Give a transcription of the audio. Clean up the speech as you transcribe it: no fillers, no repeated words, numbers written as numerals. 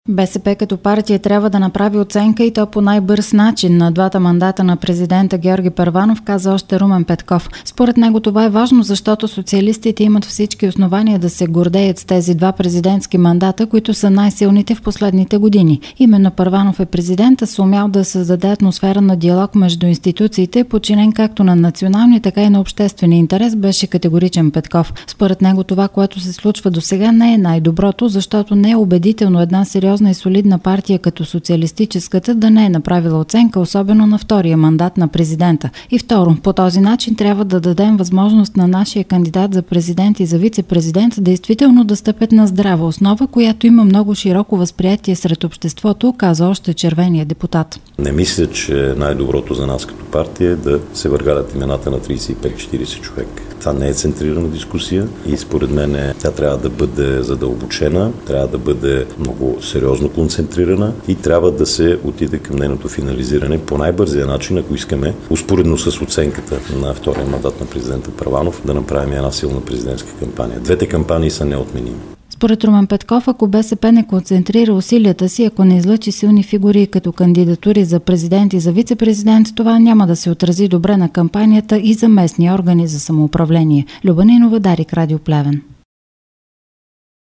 БСП като партия трябва да направи оценка и то по най-бърз начин на двата мандата на президента Георги Първанов, каза още Румен Петков. Според него това е важно, защото социалистите имат всички основания да се гордеят с тези два президентски мандата, които са най-силните в последните години. Именно Първанов е президента, сумял да създаде атмосфера на диалог между институциите, подчинен както на национални, така и на обществени интерес, беше категоричен Петков. Според него това, което се случва досега, не е най-доброто, защото не е убедително една сериозна и солидна партия като социалистическата да не е направила оценка, особено на втория мандат на президента. И второ, по този начин трябва да дадем възможност на нашия кандидат за президент и за вице-президент действително да стъпят на здрава основа, която има много широко възприятие сред обществото, каза още червения депутат. Не мисля, че най-доброто за нас като партия е да се въргалят имената на 35-40 човека. Това не е центрирана дискусия и според мен тя трябва да бъде задълбочена, трябва да бъде много сериозно концентрирана и трябва да се отиде към нейното финализиране по най-бързия начин, ако искаме, успоредно с оценката на втория мандат на президента Първанов, да направим една силна президентска кампания. Двете кампании са неотменими. Според Румен Петков, ако БСП не концентрира усилията си, ако не излъчи силни фигури като кандидатури за президент и за вице-президент, това няма да се отрази добре на кампанията и за местни органи за самоуправление. Люба Нинова, Дарик, Радио Плевен.